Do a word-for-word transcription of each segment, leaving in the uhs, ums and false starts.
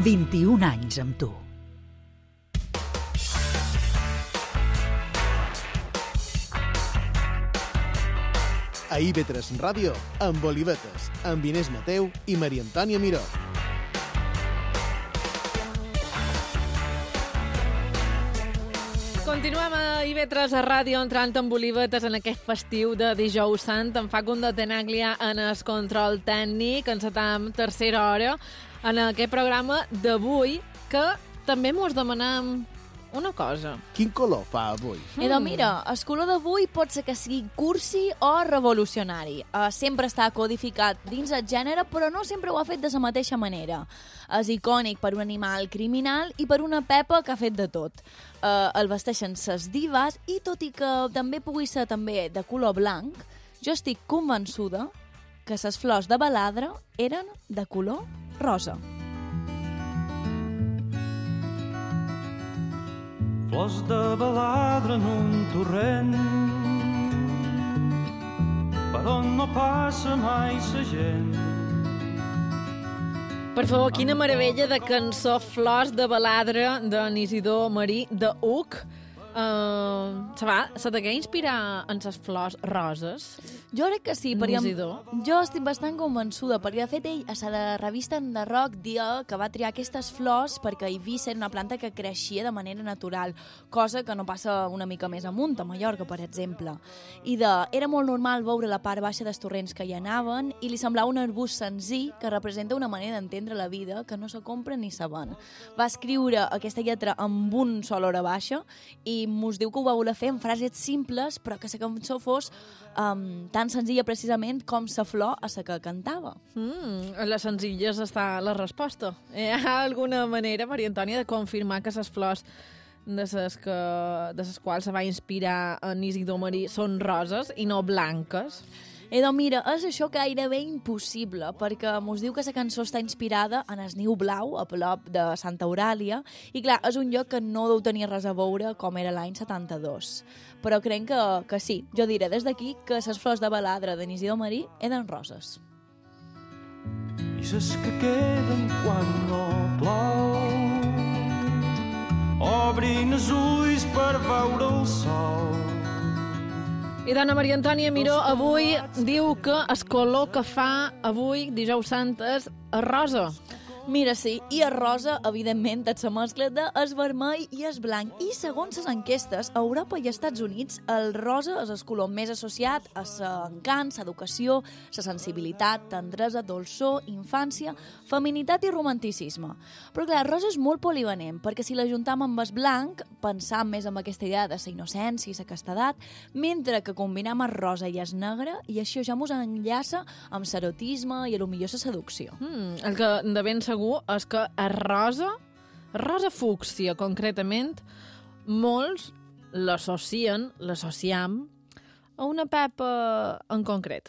vint-i-un anys amb tu. A I V tres Ràdio, amb Olivetes, amb Inés Mateu i Maria Antònia Miró. Continuem a I V tres a Ràdio entrant amb Olivetes en aquest festiu de dijous sant. En Facundo Tenaglia en el control tècnic, encetam tercera hora en aquest programa d'avui, que també mos demanem una cosa. Quin color fa avui? Mm. Edo, mira, el color d'avui pot ser que sigui cursi o revolucionari. Uh, sempre està codificat dins el gènere, però no sempre ho ha fet de la mateixa manera. És icònic per un animal criminal i per una pepa que ha fet de tot. Uh, el vesteixen ses divas i, tot i que també pugui ser també de color blanc, jo estic convençuda que ses flors de baladre eren de color rosa. Flors de baladre en un torrent per on no passa mai sa gent. Per favor, quina meravella de cançó Flors de baladre d'en Isidor Marí de Uc. Uh, se va, se t'hagué inspirar en ses flors roses? Jo crec que sí, perquè Isidor? jo estic bastant convençuda, perquè de fet ell a la revista en The Rock dia que va triar aquestes flors perquè Eivissa era una planta que creixia de manera natural, cosa que no passa una mica més amunt, a Mallorca, per exemple. I de, era molt normal veure la part baixa dels torrents que hi anaven i li semblava un arbust senzill que representa una manera d'entendre la vida que no se compra ni se ven. Va escriure aquesta lletra amb un sol hora baixa i mos diu que ho va voler fer en frases simples, però que la cançó fos um, tan senzilla precisament com sa flor a la que cantava. Mm, a les senzilles està la resposta. Hi ha alguna manera, Maria Antònia, de confirmar que les flors de les que, de les quals se va inspirar en Isidor Marí són roses i no blanques? Edo, mira, és això gairebé impossible, perquè mos diu que la cançó està inspirada en el Niu Blau, a prop de Santa Eulàlia, i clar, és un lloc que no deu tenir res a veure com era l'any setanta-dos. Però crec que, que sí, jo diré des d'aquí que les flors de baladre de Isidor Marí eren roses. I ses que queden quan no plou, obrin els ulls per veure el sol. I dona Maria Antònia Miró avui diu que el color que fa avui, dijous sant, és rosa. Mira, sí, i el rosa, evidentment, és la mescla de el vermell i el blanc. I segons les enquestes, a Europa i als Estats Units, el rosa és el color més associat a l'encant, l'educació, la sensibilitat, tendresa, dolçor, infància, feminitat i romanticisme. Però clar, el rosa és molt polivalent, perquè si l'ajuntam amb el blanc, pensam més en aquesta idea de la innocència i la castedat, mentre que combinam el rosa i el negre, i això ja mos enllaça amb l'erotisme i a lo millor la seducció. Mm, el que de ben segur és que el rosa, rosa fúcsia concretament, molts l'associen, l'associam a una pepa en concret.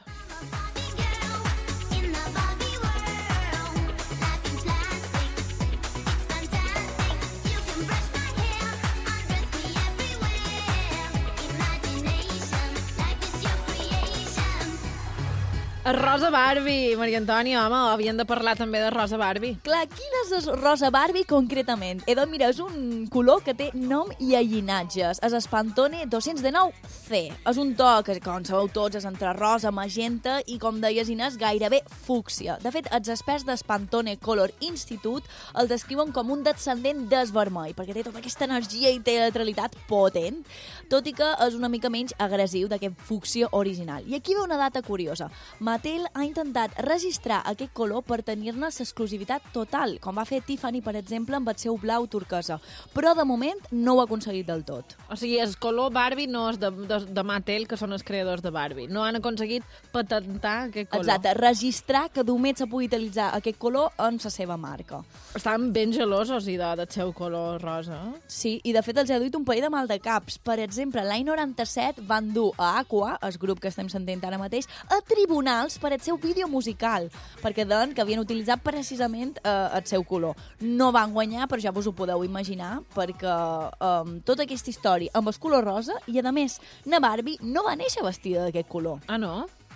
El rosa Barbie, Maria Antònia, home, havíem de parlar també de rosa Barbie. Clar, quin és el rosa Barbie concretament? Edo, mira, és un color que té nom i allinatges. És el Pantone dos-cents dinou ce. És un to que, com sabeu tots, és entre rosa, magenta i, com deies, Inés, gairebé fúcsia. De fet, els experts del Pantone Color Institute el descriuen com un descendent del vermell, perquè té tota aquesta energia i teatralitat potent, tot i que és una mica menys agressiu d'aquest fúcsia original. I aquí ve una data curiosa. Mattel ha intentat registrar aquest color per tenir-ne l'exclusivitat total, com va fer Tiffany, per exemple, amb el seu blau turquesa. Però, de moment, no ho ha aconseguit del tot. O sigui, el color Barbie no és de, de, de Mattel, que són els creadors de Barbie. No han aconseguit patentar aquest color. Exacte, registrar que només se pugui utilitzar aquest color en la seva marca. Estan ben gelosos, i de, del seu color rosa. Sí, i de fet els ha duit un parell de mal de caps. Per exemple, l'any noranta-set van dur a Aqua, el grup que estem sentint ara mateix, a tribunals per el seu vídeo musical, perquè deien que havien utilitzat precisament eh, el seu color. No van guanyar, però ja vos ho podeu imaginar, perquè eh, tota aquesta història amb el color rosa, i a més, na Barbie no va néixer vestida d'aquest color. Ah, no?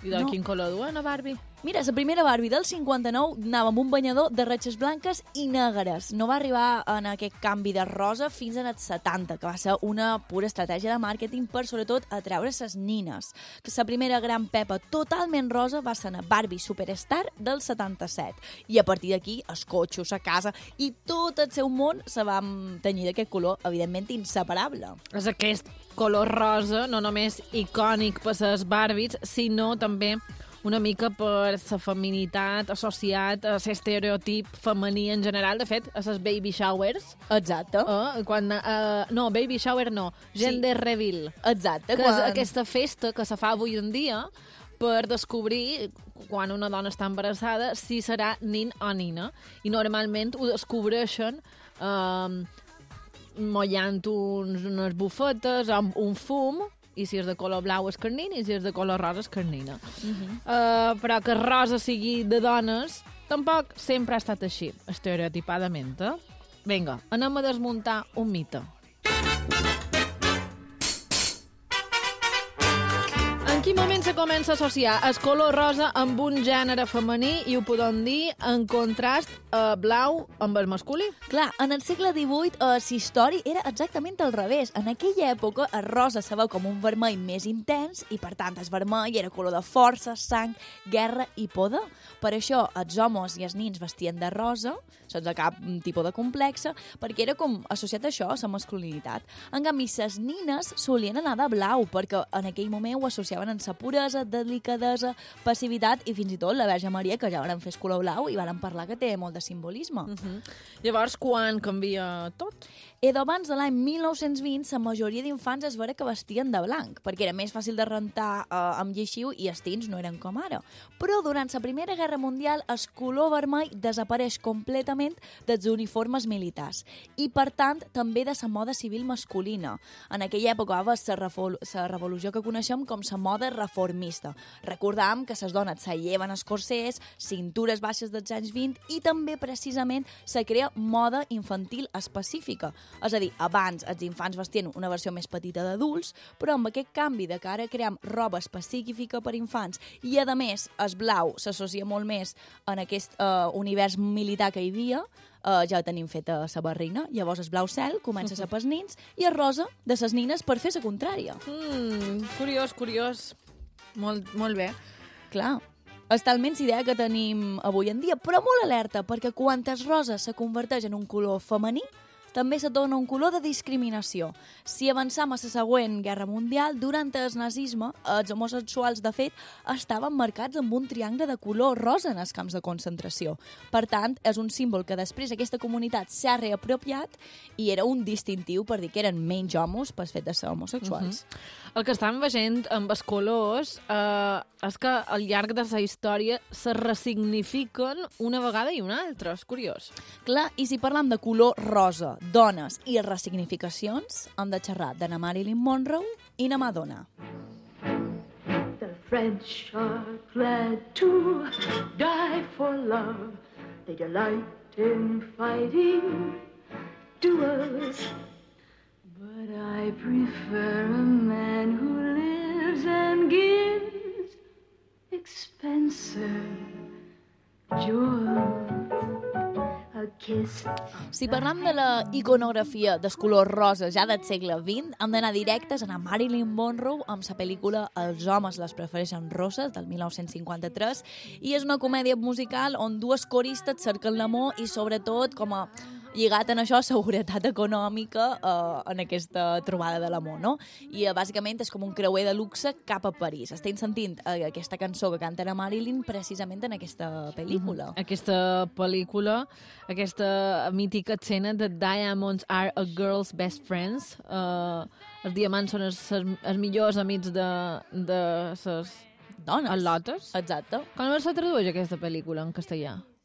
I de No. quin color duen, a Barbie? Mira, la primera Barbie del cinquanta-nou anava amb un banyador de ratxes blanques i negres. No va arribar en aquest canvi de rosa fins en els setanta, que va ser una pura estratègia de màrqueting per, sobretot, atraure ses nines. Que la primera gran pepa totalment rosa va ser la Barbie Superstar del setanta-set. I a partir d'aquí, els cotxos, la casa i tot el seu món se va tenyir d'aquest color, evidentment, inseparable. És aquest color rosa, no només icònic per les Barbies, sinó també una mica per la feminitat associat a l'estereotip femení en general. De fet, a les baby showers... Exacte. Eh, quan, eh, no, baby shower no, gender Sí. reveal. Exacte. Que quan... és aquesta festa que se fa avui en dia per descobrir, quan una dona està embarassada, si serà nin o nina. I normalment ho descobreixen eh, mollant uns, unes bufetes amb un fum, i si és de color blau és carnina i si és de color rosa és carnina. Uh -huh. uh, però que rosa sigui de dones tampoc sempre ha estat així, estereotipadament. Eh? Vinga, anem a desmuntar un mite. En quin moment se comença a associar el color rosa amb un gènere femení i ho podem dir en contrast a blau amb el masculí? Clar, en el segle divuit eh, la història era exactament al revés. En aquella època el rosa se veu com un vermell més intens i, per tant, el vermell era color de força, sang, guerra i poder. Per això els homes i els nins vestien de rosa, sense cap tipus de complexa, perquè era com associat a això, a la masculinitat. En canvi, les nines solien anar de blau, perquè en aquell moment ho associaven amb la puresa, delicadesa, passivitat i fins i tot la Verge Maria, que ja van fer el color blau i van parlar que té molt de simbolisme. Uh -huh. Llavors, quan canvia tot? Edo abans de l'any mil nou-cents vint, la majoria d'infants es veure que vestien de blanc, perquè era més fàcil de rentar eh, amb lleixiu i els tins no eren com ara. Però durant la Primera Guerra Mundial el color vermell desapareix completament dels uniformes militars i, per tant, també de la moda civil masculina. En aquella època va haver la revol la revolució que coneixem com la moda reformista. Recordam que les dones se lleven els corsers, cintures baixes dels anys vint i també, precisament, se crea moda infantil específica. És a dir, abans els infants vestien una versió més petita d'adults, però amb aquest canvi de que ara creem roba específica per infants i, a més, el blau s'associa molt més en aquest eh, univers militar que hi havia, Uh, ja tenim feta la barrina, llavors el blau cel comença a ser pels nins i el rosa de ses nines per fer la contrària. Mm, curiós, curiós. Molt, molt bé. Clar, és talment la idea que tenim avui en dia, però molt alerta, perquè quan el rosa se converteix en un color femení, també se torna un color de discriminació. Si avançam a la següent Guerra Mundial, durant el nazisme, els homosexuals, de fet, estaven marcats amb un triangle de color rosa en els camps de concentració. Per tant, és un símbol que després aquesta comunitat s'ha reapropiat i era un distintiu per dir que eren menys homos pel fet de ser homosexuals. Uh -huh. El que estem veient amb els colors eh, és que al llarg de la història se ressignifiquen una vegada i una altra. És curiós. Clar, i si parlam de color rosa, dones i ressignificacions, hem de xerrar de na Marilyn Monroe i na Madonna. The French are glad to die for love. They delight in fighting duels. But I prefer a man who lives and gives expensive jewels. Si parlam de la iconografia dels colors rosa ja del segle vint, hem d'anar directes a la Marilyn Monroe amb la pel·lícula Els homes les prefereixen roses, del mil nou-cents cinquanta-tres, i és una comèdia musical on dues coristes cerquen l'amor i, sobretot, com a lligat en això, seguretat econòmica eh, en aquesta trobada de l'amor, no? I eh, bàsicament és com un creuer de luxe cap a París. Estem sentint eh, aquesta cançó que canta la Marilyn precisament en aquesta pel·lícula. Mm -hmm. Aquesta pel·lícula, aquesta mítica escena de Diamonds are a girl's best friends. Uh, els diamants són els, els, els millors amics de, de ses dones. al·lotes. Exacte. Com se tradueix aquesta pel·lícula en castellà?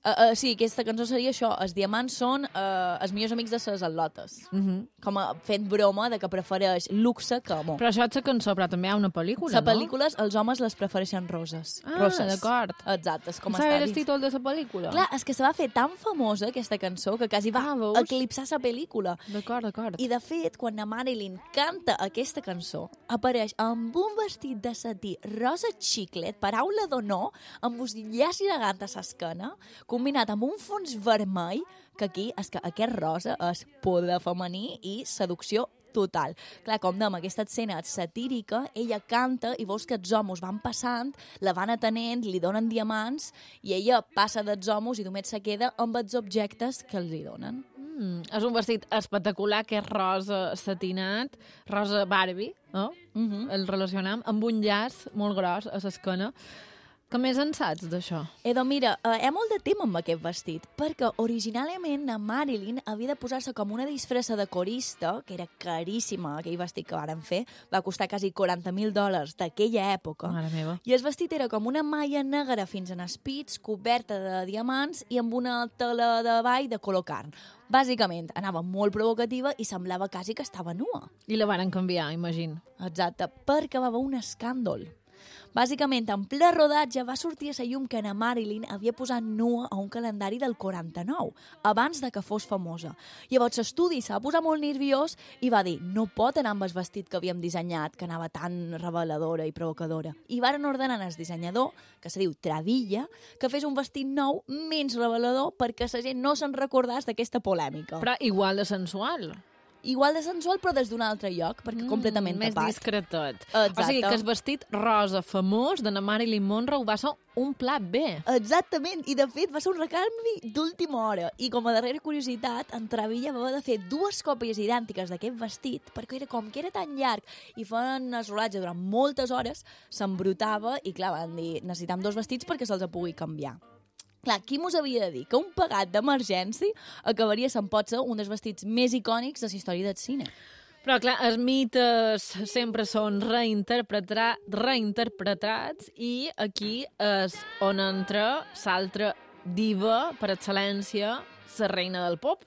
Uh, uh, sí, aquesta cançó seria això. Els diamants són uh, els millors amics de les al·lotes. Uh -huh. Com a fent broma de que prefereix luxe que amor. Però això és la cançó, però també hi ha una pel·lícula, La no? pel·lícules, els homes les prefereixen roses. Ah, roses. d'acord. Exacte, és com Com saber està el dins. títol de la pel·lícula? Clar, és que se va fer tan famosa aquesta cançó que quasi va Ah, veus? eclipsar la pel·lícula. D'acord, d'acord. I, de fet, quan la Marilyn canta aquesta cançó, apareix amb un vestit de setí rosa xiclet, paraula d'honor, amb un llaç gegant a l'esquena, combinat amb un fons vermell, que aquí és que aquest rosa és poder femení i seducció total. Clar, com dèiem, aquesta escena és satírica, ella canta i veus que els homes van passant, la van atenent, li donen diamants i ella passa dels homes i només se queda amb els objectes que els hi donen. Mm, és un vestit espectacular, que és rosa satinat, rosa Barbie, no? Mm -hmm. El relacionam amb un llaç molt gros a l'esquena. Què més en saps d'això? Edo, mira, eh, hi ha molt de tema amb aquest vestit, perquè originalment la Marilyn havia de posar-se com una disfressa de corista, que era caríssima, aquell vestit que varen fer, va costar quasi quaranta mil dòlars d'aquella època, Mare meva. i el vestit era com una malla negra fins en els pits, coberta de diamants i amb una tela de ball de color carn. Bàsicament, anava molt provocativa i semblava quasi que estava nua. I la varen canviar, imagino. Exacte, perquè va haver un escàndol. Bàsicament, en ple rodatge va sortir a la llum que na Marilyn havia posat nua a un calendari del quaranta-nou, abans de que fos famosa. Llavors l'estudi s'ha posat molt nerviós i va dir, no pot anar amb el vestit que havíem dissenyat, que anava tan reveladora i provocadora. I varen ordenar al dissenyador, que se diu Travilla, que fes un vestit nou menys revelador perquè la gent no se'n recordés d'aquesta polèmica. Però igual de sensual. Igual de sensual, però des d'un altre lloc, perquè mm, completament més tapat. discretot. Exacte. O sigui que el vestit rosa famós de na Marilyn Monroe va ser un plat bé. Exactament, i de fet va ser un recanvi d'última hora. I com a darrera curiositat, en Travilla va haver de fer dues còpies idèntiques d'aquest vestit, perquè era com que era tan llarg i feien el rodatge durant moltes hores, s'embrutava i, clar, van dir, necessitam dos vestits perquè se'ls pugui canviar. Clar, qui mos havia de dir que un pegat d'emergència acabaria sent potser un dels vestits més icònics de la història del cine? Però, clar, els mites sempre són reinterpretar, reinterpretats i aquí és on entra l'altra diva per excel·lència, la reina del pop.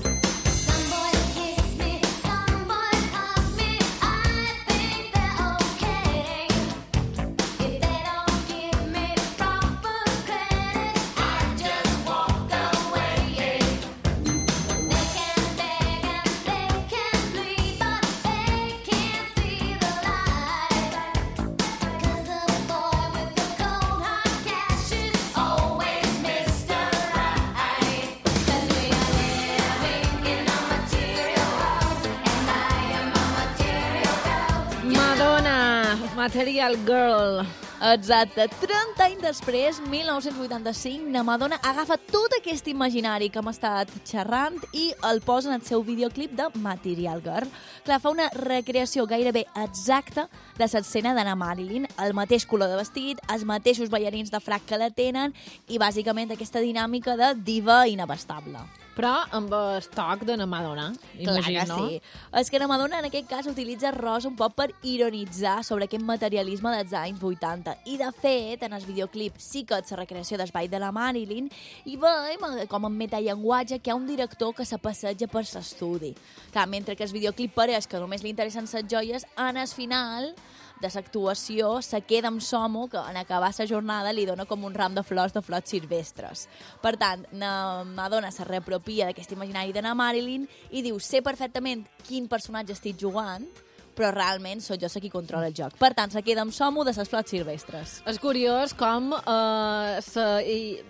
Material Girl. Exacte. trenta anys després, mil nou-cents vuitanta-cinc, la Madonna agafa tot aquest imaginari que hem estat xerrant i el posa en el seu videoclip de Material Girl. Clar, fa una recreació gairebé exacta de l'escena de la Marilyn, el mateix color de vestit, els mateixos ballarins de frac que la tenen i bàsicament aquesta dinàmica de diva inabastable. Però amb el toc de la Madonna, imagino, Clar que sí. És que la Madonna en aquest cas utilitza rosa un poc per ironitzar sobre aquest materialisme dels anys vuitanta. I de fet, en el videoclip sí que és la recreació del ball de la Marilyn i veiem com en metallenguatge que hi ha un director que se passeja per l'estudi. Clar, mentre que el videoclip pareix que només li interessen les joies, en el final de l'actuació se queda amb Somo que en acabar la jornada li dona com un ram de flors de flors silvestres. Per tant, la Madonna se reapropia d'aquest imaginari de la Marilyn i diu, sé perfectament quin personatge estic jugant, però realment sóc jo qui controla el joc. Per tant, se queda amb Somo de les flors silvestres. És curiós com eh, sa, i,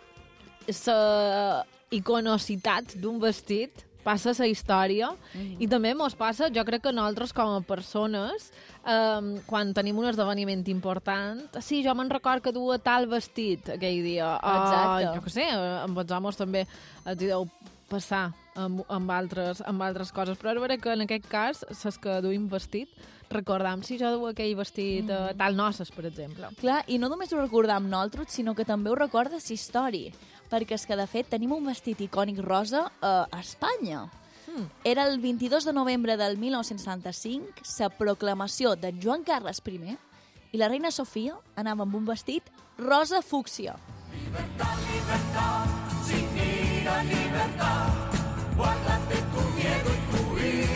sa iconocitat d'un vestit passa la història mm-hmm. i també mos passa, jo crec que nosaltres com a persones, um, quan tenim un esdeveniment important, sí, jo me'n record que duia tal vestit aquell dia. Exacte. Uh, jo què sé, amb els homes també els hi deu passar amb, amb, altres, amb altres coses, però és veritat que en aquest cas, les que duim vestit, recordam si jo duia aquell vestit mm. uh, tal noces, per exemple. Clar, i no només ho recordam nosaltres, sinó que també ho recorda la història, perquè és que, de fet, tenim un vestit icònic rosa uh, a Espanya. Mm. Era el vint-i-dos de novembre del mil nou-cents setanta-cinc, la proclamació de Joan Carles I, i la reina Sofia anava amb un vestit rosa fúcsia. Libertad, libertad, sin ira, libertad. Guárdate tu miedo y tu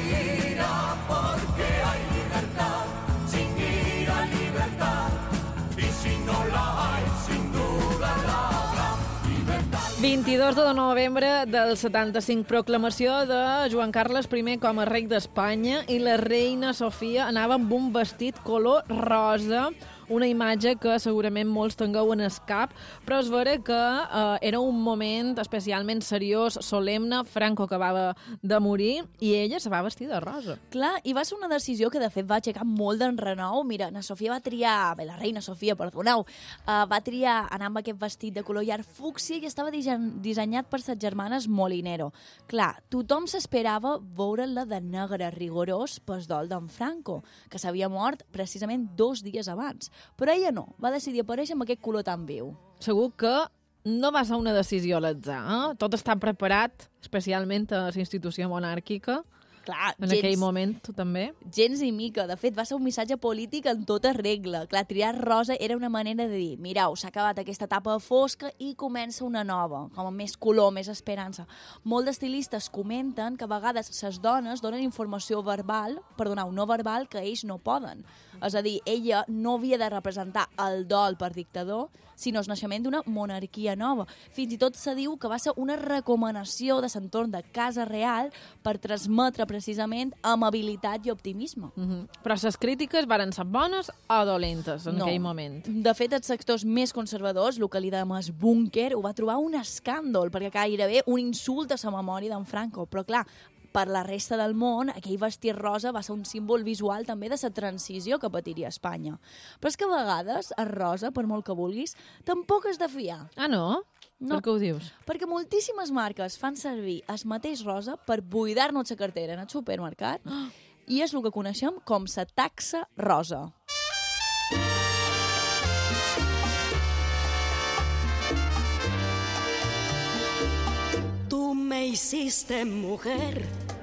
ira, porque hay libertad, sin ira, libertad. Y si no la hay, sin duda la habrá. Libertad. vint-i-dos de novembre del setanta-cinc, proclamació de Joan Carles I com a rei d'Espanya, i la reina Sofia anava amb un vestit color rosa, una imatge que segurament molts tingueu en el cap, però és vera que eh, era un moment especialment seriós, solemne. Franco acabava de morir i ella se va vestir de rosa. Clar, i va ser una decisió que de fet va aixecar molt d'enrenou. Mira, na Sofia va triar, bé, la reina Sofia, perdoneu, uh, va triar anar amb aquest vestit de color llarg fúcsia i estava dise- dissenyat per ses germanes Molinero. Clar, tothom s'esperava veure-la de negre rigorós pel dol d'en Franco, que s'havia mort precisament dos dies abans. Però ella no, va decidir aparèixer amb aquest color tan viu. Segur que no va ser una decisió a l'atzar, eh? Tot està preparat, especialment a la institució monàrquica, Clar, en gens, aquell moment, tu també. gens i mica. De fet, va ser un missatge polític en tota regla. Clar, triar rosa era una manera de dir, mireu, s'ha acabat aquesta etapa fosca i comença una nova, com amb més color, més esperança. Molts estilistes comenten que a vegades les dones donen informació verbal, perdoneu, no verbal, que ells no poden. És a dir, ella no havia de representar el dol per dictador, sinó el naixement d'una monarquia nova. Fins i tot se diu que va ser una recomanació de l'entorn de Casa Real per transmetre precisament amabilitat i optimisme. Mm -hmm. Però les crítiques varen ser bones o dolentes en No. aquell moment? De fet, els sectors més conservadors, el que li dèiem el búnquer, ho va trobar un escàndol, perquè gairebé un insult a la memòria d'en Franco. Però clar, per la resta del món, aquell vestit rosa va ser un símbol visual també de la transició que patiria Espanya. Però és que a vegades el rosa, per molt que vulguis, tampoc és de fiar. Ah, no? No. Per què ho dius? Perquè moltíssimes marques fan servir el mateix rosa per buidar-nos la cartera en el supermercat i és el que coneixem com la taxa rosa. Tú me hiciste mujer,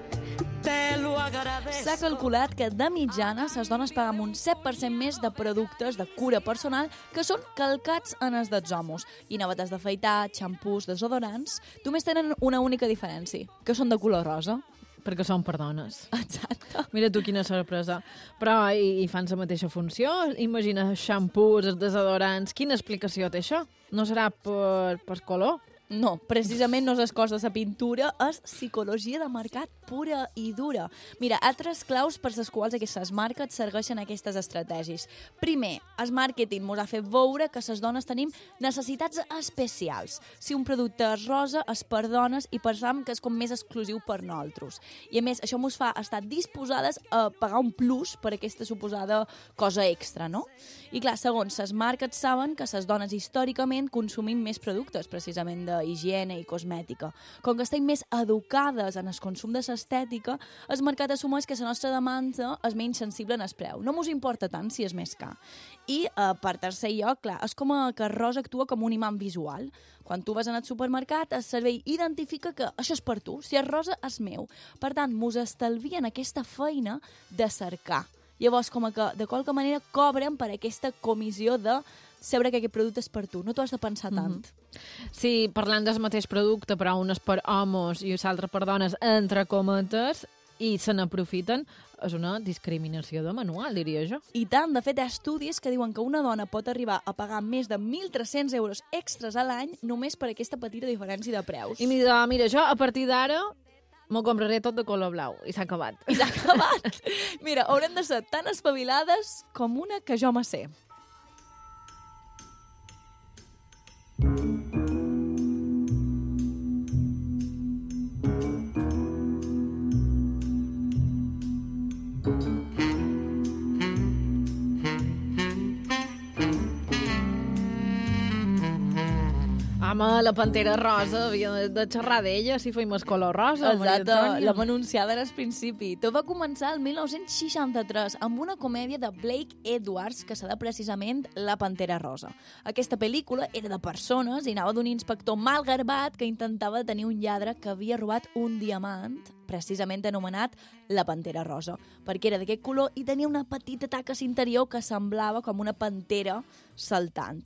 te lo agradezco. S'ha calculat que de mitjana les dones paguen un set per cent més de productes de cura personal que són calcats en els dels homes. I novetats d'afaitar, xampús, desodorants, només tenen una única diferència, que són de color rosa. Perquè són per dones. Exacte. Mira tu quina sorpresa. Però i, i fan la mateixa funció? Imagina xampús, els desodorants. Quina explicació té això? No serà per, per color? No, precisament no és les coses de pintura, és psicologia de mercat pura i dura. Mira, altres claus per les quals aquestes marques segueixen aquestes estratègies. Primer, el màrqueting ens ha fet veure que les dones tenim necessitats especials. Si un producte és rosa, és per dones i pensam que és com més exclusiu per nosaltres. I a més, això ens fa estar disposades a pagar un plus per aquesta suposada cosa extra, no? I clar, segons, les marques saben que les dones històricament consumim més productes, precisament de higiene i cosmètica. Com que estem més educades en el consum de l'estètica, el mercat assumeix que la nostra demanda és menys sensible en el preu. No ens importa tant si és més car. I, eh, per tercer lloc, clar, és com que el rosa actua com un imant visual. Quan tu vas al supermercat, el servei identifica que això és per tu, si és rosa, és meu. Per tant, mos estalvien aquesta feina de cercar. Llavors, com que de qualque manera cobren per aquesta comissió de saber que aquest producte és per tu. No t'ho has de pensar tant. Mm-hmm. Sí, parlant del mateix producte, però un és per homes i l'altre per dones, entre cometes, i se n'aprofiten, és una discriminació de manual, diria jo. I tant, de fet, hi ha estudis que diuen que una dona pot arribar a pagar més de mil tres-cents euros extras a l'any només per aquesta petita diferència de preus. I mira, mira, jo a partir d'ara m'ho compraré tot de color blau, i s'ha acabat. I s'ha acabat. Mira, haurem de ser tan espavilades com una que jo me sé. Home, la Pantera Rosa, havia de, de xerrar d'ella, si feim el color rosa, Maria Exacte, Antònia. l'hem anunciada al principi. Tot va començar el mil nou-cents seixanta-tres amb una comèdia de Blake Edwards que s'ha de precisament La Pantera Rosa. Aquesta pel·lícula era de persones i anava d'un inspector malgarbat que intentava detenir un lladre que havia robat un diamant, precisament anomenat La Pantera Rosa, perquè era d'aquest color i tenia una petita taca a l'interior que semblava com una pantera saltant.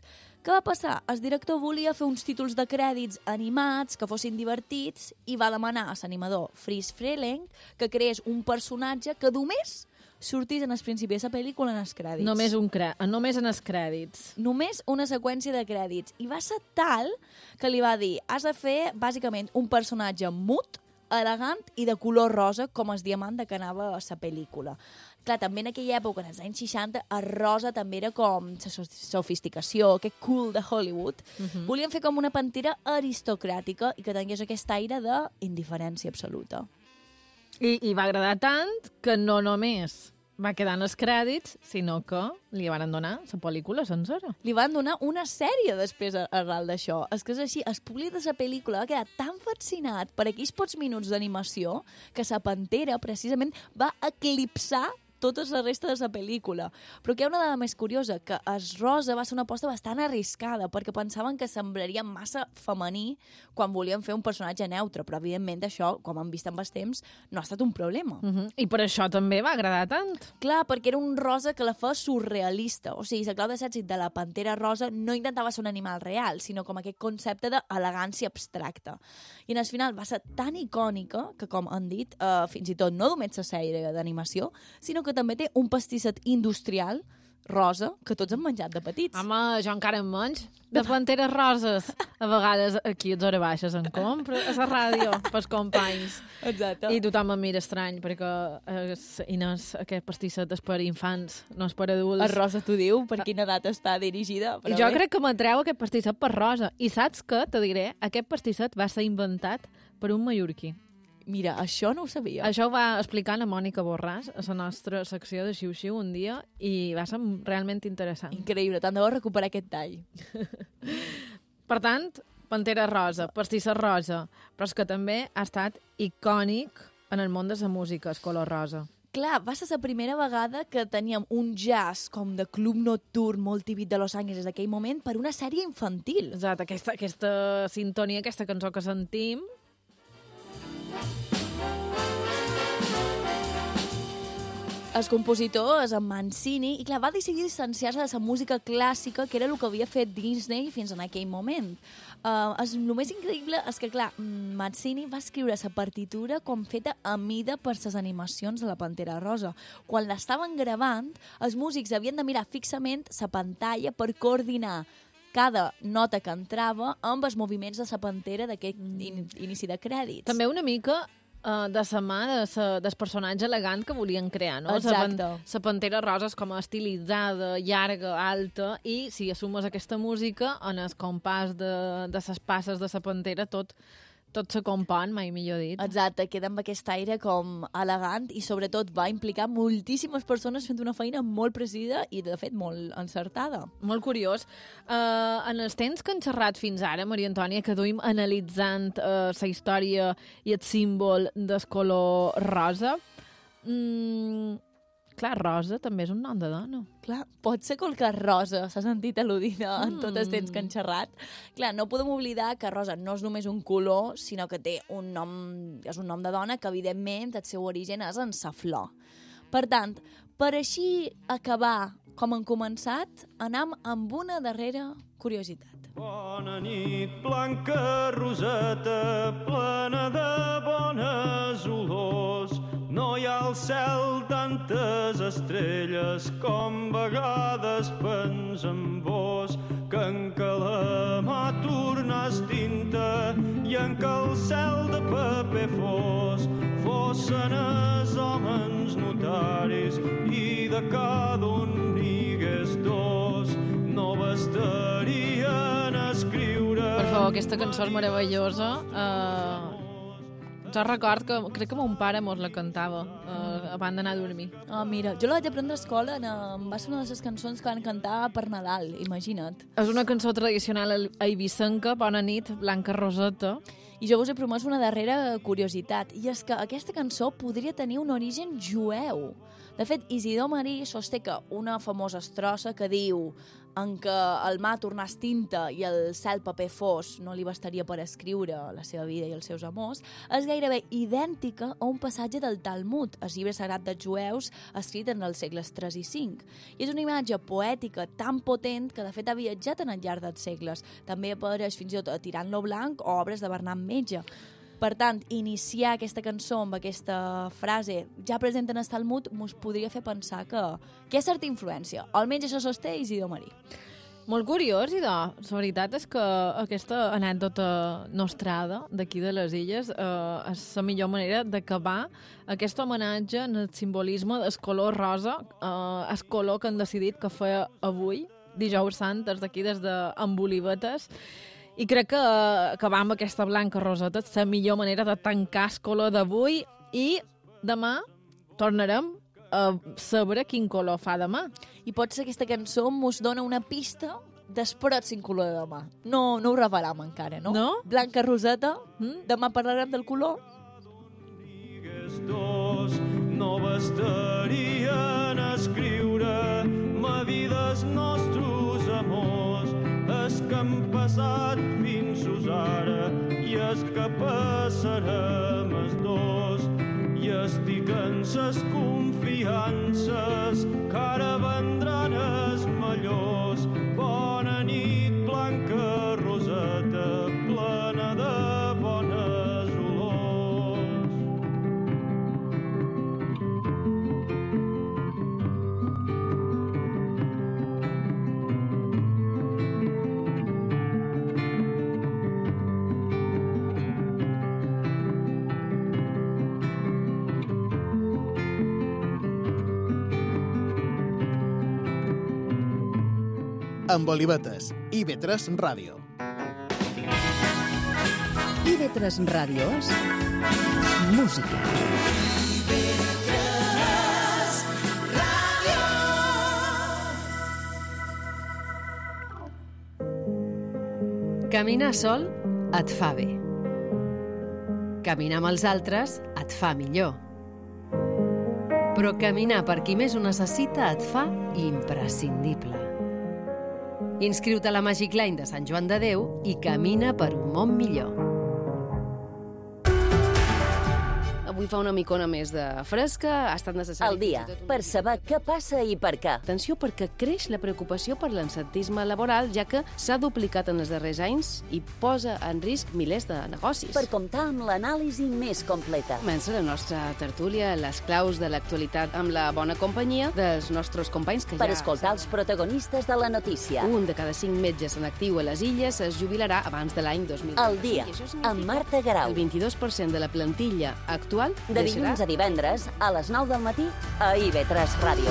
Què va passar? El director volia fer uns títols de crèdits animats que fossin divertits i va demanar a l'animador Friz Freleng que creés un personatge que només sortís en el principi de la pel·lícula en els crèdits. Només, un cre... Només en els crèdits. Només una seqüència de crèdits. I va ser tal que li va dir has de fer, bàsicament, un personatge mut, elegant i de color rosa, com el diamant de que anava a la pel·lícula. Clar, també en aquella època, en els anys seixanta, el rosa també era com la sofisticació, aquest cool de Hollywood. Uh-huh. Volien fer com una pantera aristocràtica i que tingués aquest aire d'indiferència absoluta. I, I va agradar tant que no només va quedar en els crèdits, sinó que li van donar la pel·lícula sencera. Li van donar una sèrie després arrel d'això. És que és així, el públic de la pel·lícula va quedar tan fascinat per aquells pocs minuts d'animació que la Pantera, precisament, va eclipsar tota la resta de la pel·lícula. Però que hi ha una dada més curiosa, que es rosa va ser una aposta bastant arriscada, perquè pensaven que semblaria massa femení quan volien fer un personatge neutre, però evidentment això, com hem vist amb els temps, no ha estat un problema. Uh-huh. I per això també va agradar tant. Clar, perquè era un rosa que la fa surrealista. O sigui, la clau de l'èxit de la Pantera Rosa no intentava ser un animal real, sinó com aquest concepte d'elegància abstracta. I en el final va ser tan icònica que, com han dit, eh, fins i tot no només la sèrie d'animació, sinó que també té un pastisset industrial rosa que tots hem menjat de petits. Home, jo encara en menys de panteres roses. A vegades aquí a Zora Baixes en compro a la ràdio pels companys. Exacte. I tothom em mira estrany perquè és, Inés, aquest pastisset és per infants, no és per adults. El rosa t'ho diu, per quina edat està dirigida. I jo bé. crec que m'atreu aquest pastisset per rosa. I saps què? Te diré, aquest pastisset va ser inventat per un mallorquí. Mira, això no ho sabia. Això ho va explicar la Mònica Borràs a la nostra secció de Xiu-Xiu un dia i va ser realment interessant. Increïble, tant de bo recuperar aquest tall. Per tant, Pantera rosa, pastissa rosa, però és que també ha estat icònic en el món de la música, el color rosa. Clar, va ser la primera vegada que teníem un jazz com de club nocturn molt típic de Los Angeles d'aquell moment per una sèrie infantil. Exacte, aquesta, aquesta sintonia, aquesta cançó que sentim. El compositor és en Mancini i clar, va decidir distanciar-se de la música clàssica, que era el que havia fet Disney fins en aquell moment. Uh, es, el més increïble és que, clar, Mancini va escriure la partitura com feta a mida per les animacions de la Pantera Rosa. Quan l'estaven gravant, els músics havien de mirar fixament la pantalla per coordinar cada nota que entrava amb els moviments de la pantera d'aquest in, inici de crèdits. També una mica uh, de sa mà de sa, del personatge elegant que volien crear, no? Exacte. La Pantera Rosa és com estilitzada, llarga, alta, i si assumes aquesta música, en el compàs de, de ses passes de la Pantera, tot, tot se compon, mai millor dit. Exacte, queda amb aquest aire com elegant i sobretot va implicar moltíssimes persones fent una feina molt precisa i de fet molt encertada. Molt curiós. Uh, en els temps que han xerrat fins ara, Maria Antònia, que duim analitzant uh, la història i el símbol del color rosa, mm, clar, rosa també és un nom de dona. Clar, pot ser qualque rosa, s'ha sentit al·ludida en mm. tot el temps que han xerrat. Clar, no podem oblidar que rosa no és només un color, sinó que té un nom, és un nom de dona que, evidentment, el seu origen és en sa flor. Per tant, per així acabar com han començat, anam amb una darrera curiositat. Bona nit, blanca roseta, plena de bones olors. No hi ha al cel tantes estrelles com vegades pensem vos, que en que la mà tornàs tinta i en que el cel de paper fos, fossin els homes notaris i de cada un n'higués dos, no bastarien escriure... Per favor, aquesta cançó és meravellosa. Uh, jo record que crec que mon pare mos la cantava uh, abans d'anar a dormir. Ah, mira, jo la vaig aprendre a escola, en, va ser una de les cançons que van cantar per Nadal, imagina't. És una cançó tradicional eivissenca, Bona nit, blanca roseta. I jo us he promès una darrera curiositat, i és que aquesta cançó podria tenir un origen jueu. De fet, Isidor Marí sosté que una famosa estrossa que diu en què el mar tornàs tinta i el cel paper fos no li bastaria per escriure la seva vida i els seus amors, és gairebé idèntica a un passatge del Talmud, el llibre sagrat dels jueus, escrit en els segles tres i cinc. I és una imatge poètica tan potent que de fet ha viatjat en el llarg dels segles. També apareix fins i tot a Tirant lo Blanc o obres de Bernat Metge. Per tant, iniciar aquesta cançó amb aquesta frase ja present en el Talmud mos podria fer pensar que, que hi ha certa influència. O almenys això sosté Isidro Marí. Molt curiós, Idò. La veritat és que aquesta anècdota nostrada d'aquí de les Illes eh, és la millor manera d'acabar aquest homenatge en el simbolisme del color rosa, eh, el color que han decidit que feia avui, dijous sant, des d'aquí, des d'Embolivetes. I crec que acabar amb aquesta blanca roseta és la millor manera de tancar el color d'avui i demà tornarem a saber quin color fa demà. I potser aquesta cançó mos dona una pista del pròxim color de demà. No, no ho revelam encara, no? No? Blanca roseta, Mm? demà parlarem del color. Dos no bastarien escriure ma vida els nostres amors, es que han passat fins ara i es que passarem els dos, i estic en ses confiances que ara vendran els millors. Bona nit, blanca roseta, plena de bones olors. Amb Olivetes, I V tres Ràdio. I V tres Ràdio és música. Caminar sol et fa bé. Caminar amb els altres et fa millor. Però caminar per qui més ho necessita et fa imprescindible. Inscriu-te a la Magic Line de Sant Joan de Déu i camina per un món millor. Avui fa una micona més de fresca, ha estat necessari... Al dia, per saber què passa i per què. Atenció, perquè creix la preocupació per l'absentisme laboral, ja que s'ha duplicat en els darrers anys i posa en risc milers de negocis. Per comptar amb l'anàlisi més completa. Comença la nostra tertúlia, les claus de l'actualitat amb la bona companyia dels nostres companys que Per ja... escoltar els protagonistes de la notícia. Un de cada cinc metges en actiu a les Illes es jubilarà abans de l'any dos mil vint. Al dia, amb Marta Garau. El vint-i-dos per cent de la plantilla actual De dilluns a divendres, a les nou del matí, a I V tres Ràdio.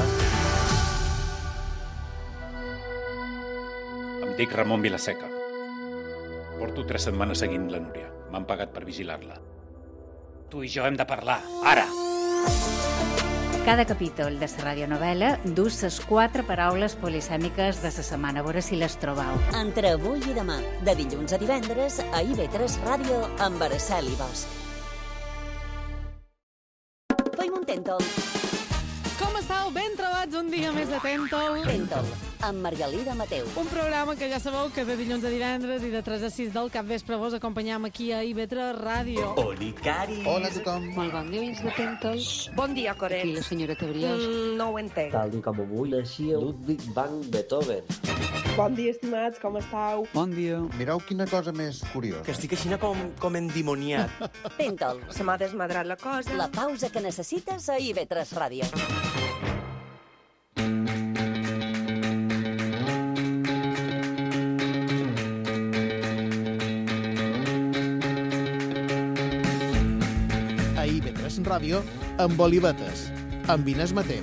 Em dic Ramon Vilaseca. Porto tres setmanes seguint la Núria. M'han pagat per vigilar-la. Tu i jo hem de parlar, ara! Cada capítol de la radionovel·la dus les quatre paraules polisèmiques de la setmana. A veure si les trobeu. Entre avui i demà, de dilluns a divendres, a I V tres Ràdio, amb Araceli Bosch. Feim un tèntol. Com estàu? Ben trobats un dia més de Tèntol. Tèntol, amb Margalida Mateu. Un programa que ja sabeu que de dilluns a divendres i de tres a sis del capvespre vos acompanyam aquí a I V tres Ràdio. Oli, Cari. Hola a tothom. Molt bon dia, de Tèntol. Bon dia, Coret. Aquí la senyora Tabriós. Mm, no ho entenc. Tal i com avui naixia Ludwig van Beethoven. Bon dia, estimats, com estàu? Bon dia. Mireu quina cosa més curiosa. Que estic així com, com endimoniat. Tèntol. Se m'ha desmadrat la cosa. La pausa que necessites a I V tres Ràdio. A I V tres Ràdio, amb Olivetes, amb Inés Mateu.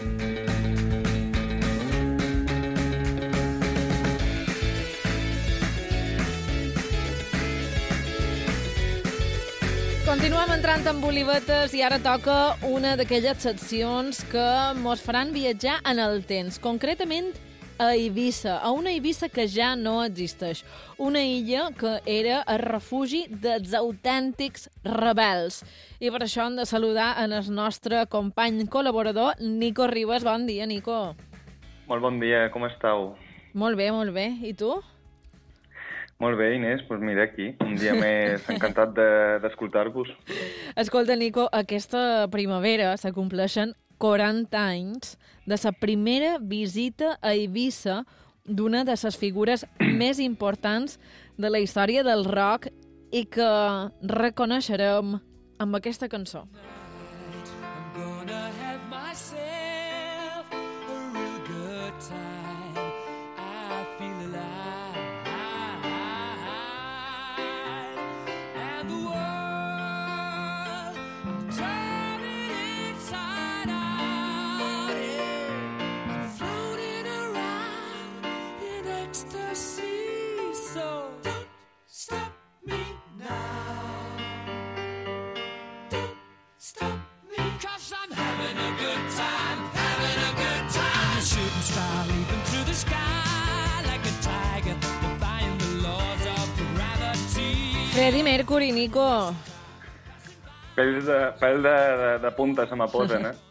Continuem entrant amb Olivetes i ara toca una d'aquelles seccions que mos faran viatjar en el temps, concretament a Eivissa, a una Eivissa que ja no existeix, una illa que era el refugi dels autèntics rebels. I per això hem de saludar en el nostre company col·laborador, Nico Ribas. Bon dia, Nico. Molt bon dia, com esteu? Molt bé, molt bé. I tu? Molt bé, Inés, doncs mira aquí, un dia més encantat d'escoltar-vos. Escolta, Nico, aquesta primavera s'acompleixen quaranta anys de la primera visita a Eivissa d'una de les figures més importants de la història del rock i que reconeixerem amb aquesta cançó. Freddie Mercury, Nico. Pells de, pèl de, de, de punta se m'aposen, eh?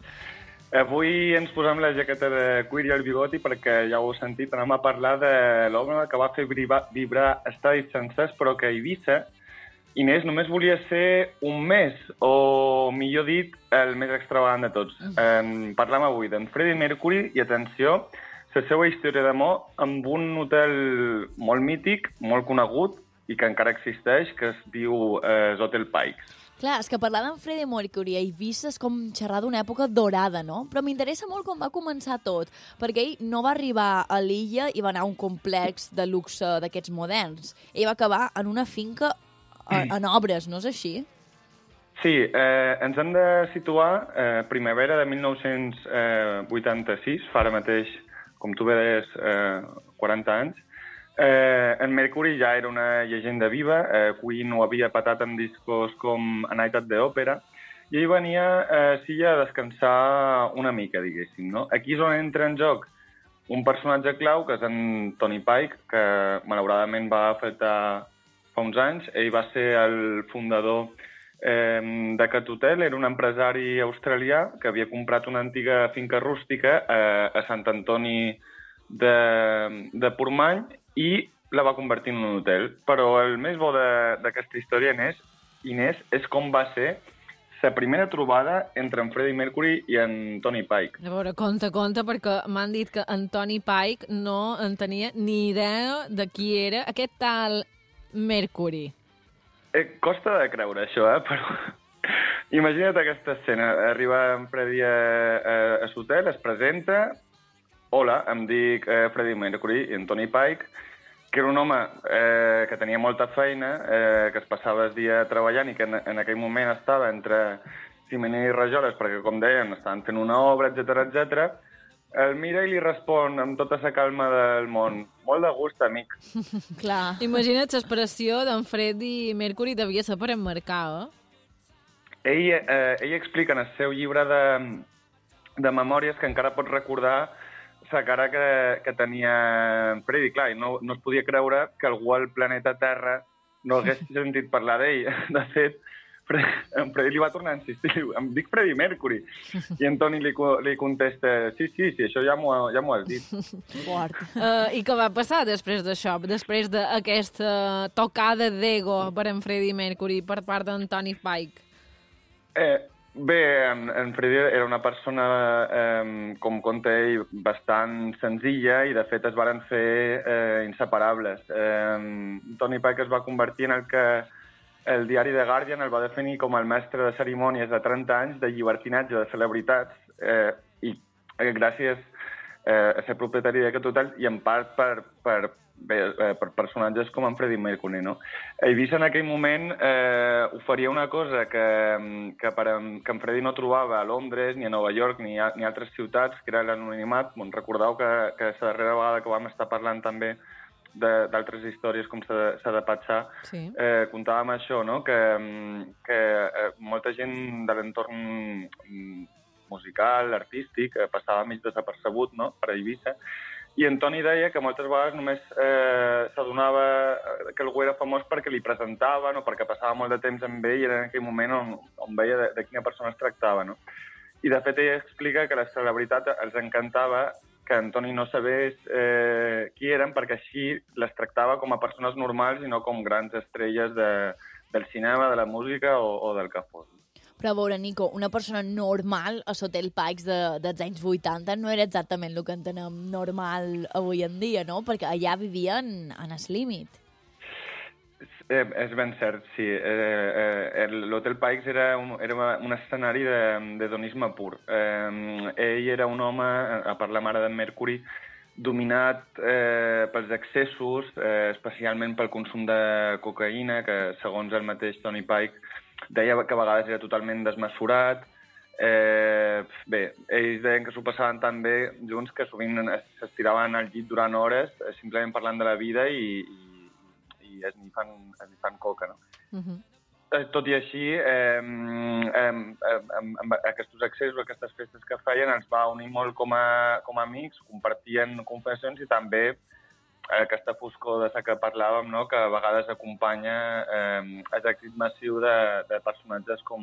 Avui ens posem la jaqueta de cuir i el bigoti perquè, ja ho heu sentit, anem a parlar de l'obra que va fer vibrar, vibrar estadis sencers, però que a Eivissa, Inés, només volia ser un mes, o millor dit, el més extravagant de tots. Mm. Parlem avui d'en Freddie Mercury i, atenció, la seva història d'amor amb un hotel molt mític, molt conegut, i que encara existeix, que es diu eh, Hotel Pikes. Clar, és que parlar d'en Freddie Mercury a Eivissa és com xerrar d'una època dorada, no? Però m'interessa molt com va començar tot, perquè ell no va arribar a l'illa i va anar a un complex de luxe d'aquests moderns. Ell va acabar en una finca en, en obres, no és així? Sí, eh, ens hem de situar eh, primavera de mil nou-cents vuitanta-sis, fa ara mateix, com tu bé deies, eh, quaranta anys. Eh, en Mercury ja era una llegenda viva, eh, Queen ho havia patat en discos com A Night at the Opera, i ell venia eh, sí, a descansar una mica, diguéssim, no? Aquí és on entra en joc un personatge clau, que és en Tony Pike, que malauradament va afectar fa uns anys. Ell va ser el fundador eh, d'aquest hotel, era un empresari australià que havia comprat una antiga finca rústica eh, a Sant Antoni de, de Portmany, i la va convertir en un hotel. Però el més bo d'aquesta història, Inés, Inés, és com va ser la primera trobada entre en Freddie Mercury i en Tony Pike. A veure, compte, compte, perquè m'han dit que en Tony Pike no en tenia ni idea de qui era aquest tal Mercury. Eh, costa de creure, això, eh? Però imagina't aquesta escena. Arriba en Freddie a, a, a l'hotel, es presenta... Hola, em dic eh, Freddie Mercury, i en Tony Pike, que era un home eh, que tenia molta feina, eh, que es passava el dia treballant i que en, en aquell moment estava entre Ximena i rajoles, perquè, com deien, estaven fent una obra, etcètera, etcètera. El mira i li respon amb tota la calma del món. Molt de gust, amic. Clar. Imagina't l'expressió d'en Freddie Mercury, devia ser per emmarcar, eh? Ell, eh, ell explica en el seu llibre de, de memòries que encara pot recordar la cara que, que tenia en Freddie. Clar, i no, no es podia creure que algú al planeta Terra no hagués sentit parlar d'ell. De fet, en Freddie li va tornar a insistir, em dic Freddie Mercury. I en Tony li, li contesta, sí, sí, sí, això ja m'ho ja m'ho has dit. Fort. Uh, I què va passar després d'això? Després d'aquesta tocada d'ego per en Freddie Mercury per part d'en Tony Pike? Eh, bé, en, en Freddie era una persona, eh, com conta ell, bastant senzilla i, de fet, es varen fer eh, inseparables. Eh, Tony Pike es va convertir en el que el diari The Guardian el va definir com el mestre de cerimònies de trenta anys de llibertinatge de celebritats eh, i eh, gràcies eh, a ser propietari d'aquest hotel i en part per, per, bé, eh, per personatges com en Freddie Mercury, no? Eivissa en aquell moment eh, oferia una cosa que, que, per en, que en Freddie no trobava a Londres, ni a Nova York, ni a, ni a altres ciutats, que era l'anonimat. Bon, recordeu que, que la darrera vegada que vam estar parlant també d'altres històries com s'ha de patxar, sí. eh, contàvem això, no? que, que eh, molta gent de l'entorn musical, artístic, eh, passava mig desapercebut, no? Per Eivissa, i en Toni deia que moltes vegades només eh, s'adonava que algú era famós perquè li presentaven o perquè passava molt de temps amb ell i era en aquell moment on, on veia de, de quina persona es tractava, no? I de fet ella explica que la celebritat els encantava que Antoni no sabés eh, qui eren, perquè així les tractava com a persones normals i no com grans estrelles de, del cinema, de la música o, o del que fos. Però a veure, Nico, una persona normal a Hotel Pikes de, dels anys vuitanta no era exactament el que entenem normal avui en dia, no? Perquè allà vivien en el límit. Eh, és ben cert, sí. Eh, eh, L'Hotel Pikes era un, era un escenari de, de donisme pur. Eh, ell era un home, a part la mare de Mercury, dominat eh, pels excessos, eh, especialment pel consum de cocaïna, que segons el mateix Tony Pike deia que a vegades era totalment desmesurat. Eh, bé, ells deien que s'ho passaven tan bé junts que sovint s'estiraven al llit durant hores eh, simplement parlant de la vida i, i, i es ni fan, es ni fan coca, no? Uh-huh. Tot i així, eh, eh, eh, amb aquests accessos, aquestes festes que feien, ens va unir molt com a, com a amics, compartien confessions i també aquesta foscor de la que parlàvem, no? Que a vegades acompanya eh, el èxit massiu de, de personatges com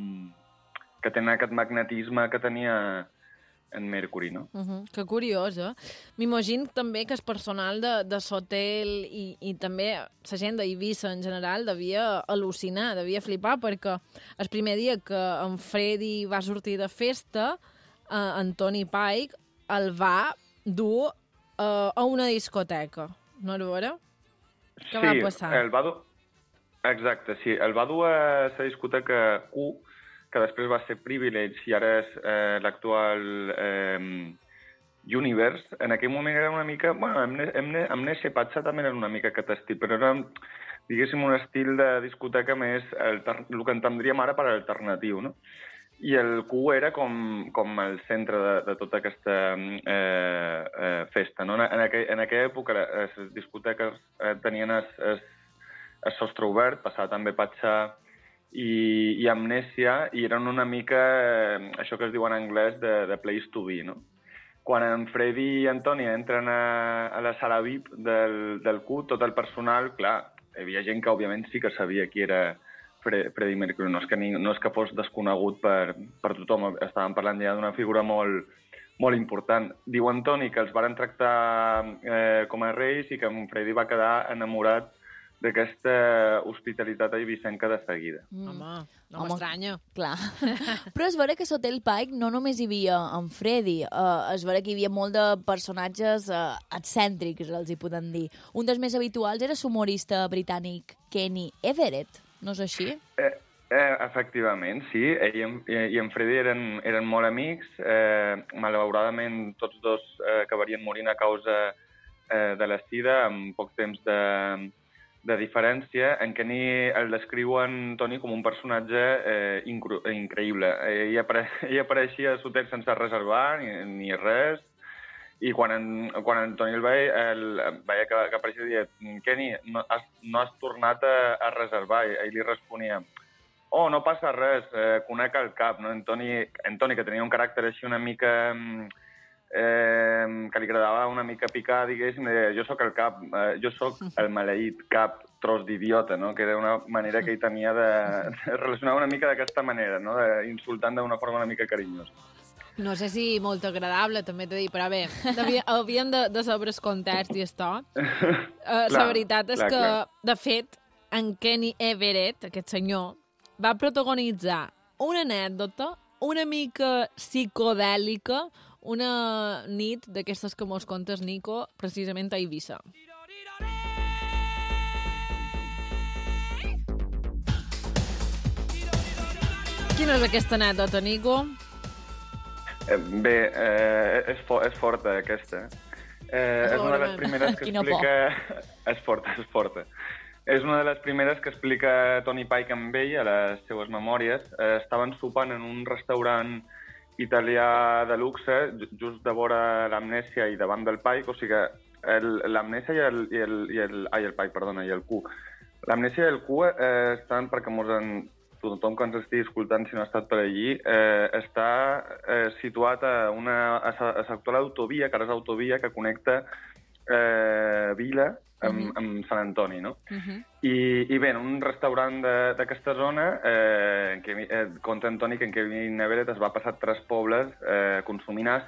que tenen aquest magnetisme que tenia en Mercury, no? Uh-huh. Que curiós, eh? M'imagino també que el personal de, de l'hotel i, i també la gent d'Eivissa en general devia al·lucinar, devia flipar, perquè el primer dia que en Freddy va sortir de festa, eh, en Tony Pike el va dur eh, a una discoteca. No era vera? Què sí, va passar? El va dur... Exacte, sí. El va dur a la discoteca Q, que després va ser Privilege i ara és eh, l'actual eh, Universe. En aquell moment era una mica... Bueno, Amnesia Patxa també era una mica aquest estil, però era, diguéssim, un estil de discoteca més el, el que entendríem ara per alternatiu, no? I el Q era com, com el centre de, de tota aquesta eh, eh, festa, no? En, aquell, en aquella època les discoteques eh, tenien el, el, el sostre obert, passava també Patxa i, i Amnèsia, i eren una mica eh, això que es diu en anglès de, de place to be, no? Quan en Freddy i Antònia entren a, a la sala V I P del, del Q, tot el personal, clar, hi havia gent que òbviament sí que sabia qui era Freddie Mercury, no és que, ni, no és que fos desconegut per, per tothom, estàvem parlant ja d'una figura molt, molt important. Diu Antoni que els varen tractar eh, com a reis i que en Freddie va quedar enamorat d'aquesta hospitalitat eivissenca de seguida. Mm. Home, no m'estranya. Clar. Però és vera que a Hotel Pike no només hi havia en Freddy, uh, és vera que hi havia molt de personatges uh, excèntrics, els hi podem dir. Un dels més habituals era l'humorista britànic Kenny Everett. No és així? Eh, eh, efectivament, sí. Ell i en, i en Freddy eren, eren molt amics. Eh, malauradament, tots dos eh, acabarien morint a causa eh, de la sida, amb poc temps de, de diferència. En Kenny el descriuen, Toni, com un personatge eh, incre increïble. Ell, apare ell apareixia a l'hotel sense reservar ni, ni res, i quan en, quan en Toni el veia, el, veia que, que apareixia i deia Kenny, no has, no has tornat a, a reservar. I ell li responia oh, no passa res, eh, conec el cap. No? En, Toni, en Toni, que tenia un caràcter així una mica... Eh, que li agradava una mica picar, diguéssim, deia, jo sóc el cap, eh, jo sóc el maleït cap, tros d'idiota, no? Que era una manera que ell tenia de, de relacionar una mica d'aquesta manera, no? De, insultant d'una forma una mica carinyosa. No sé si molt agradable, també t'he dit, però bé, devia, havíem de, de saber el context i això. Uh, la veritat és clar, que, clar. De fet, en Kenny Everett, aquest senyor, va protagonitzar una anècdota una mica psicodèlica, una nit d'aquestes que mos contes, Nico, precisament a Eivissa. Quina és aquesta anècdota, Nico? Eh, bé, eh, és, fo és forta, aquesta. Eh, és una de les primeres que explica... És forta, és forta. És una de les primeres que explica Tony Pike amb ell a les seues memòries. Eh, estaven sopant en un restaurant italià de luxe, just de vora l'Amnèsia i davant del Pike, o sigui que l'Amnèsia i el, i el, i el, ai, el Pike, perdona, i el Q. L'Amnèsia i el Q eh, estan, perquè mos en... tothom que ens estigui escoltant, si no ha estat per allí, eh, està eh, situat a una a l'actual autovia, que ara és autovia, que connecta eh, Vila amb, uh-huh. amb Sant Antoni, no? Uh-huh. I, I bé, en un restaurant d'aquesta zona, eh, en què, eh, conta Antoni que en Kevin Everett es va passar tres pobles eh, consumint àcid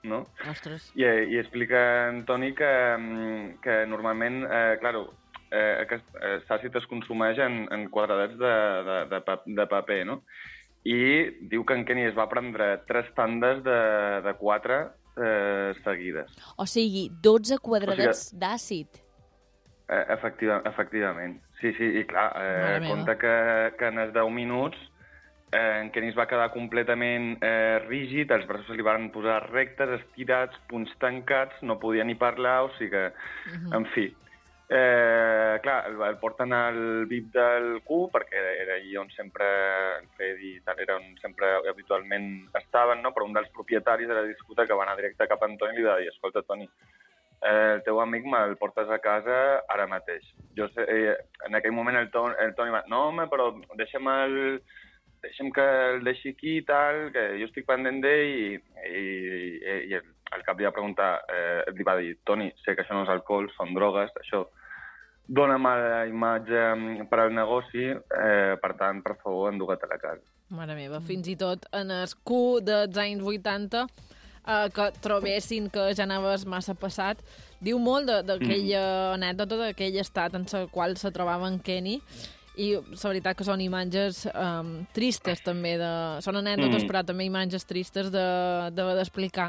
no? Ostres. I, i explica en Toni que, que normalment, eh, claro, eh, aquest eh, sàcid es consumeix en, en quadradets de, de, de, pa, de paper, no? I diu que en Kenny es va prendre tres tandes de, de quatre eh, seguides. O sigui, dotze quadradets O sigui, d'àcid. Eh, efectiva, efectivament. Sí, sí, i clar, eh, Mare meva. compte que, que en els deu minuts eh, en Kenny es va quedar completament eh, rígid, els braços se li van posar rectes, estirats, punys tancats, no podia ni parlar, o sigui que, Mhm. en fi. Eh, clar, el, el porten al V I P del Q, perquè era, era allí on sempre, el Freddy i tal, era on sempre habitualment estaven, no? Però un dels propietaris de la disputa que va anar directe cap a Antoni li va dir, escolta, Toni, eh, el teu amic me'l portes a casa ara mateix. Jo sé, eh, en aquell moment el, ton, el Toni va, no, home, però deixa'm el... deixa'm que el deixi aquí i tal, que jo estic pendent d'ell, i, i, i, i el, el cap li va preguntar, eh, li va dir, Toni, sé que això no és alcohol, són drogues, això dona mala imatge per al negoci, eh, per tant, per favor, enduga't a la casa. Mare meva, fins i tot en el Q dels anys vuitanta, eh, que trobessin que ja anaves massa passat, diu molt d'aquella mm. anècdota, d'aquell estat en el qual se trobava en Kenny, i la veritat que són imatges um, tristes també, de... són anècdotes, mm. però també imatges tristes de d'haver d'explicar.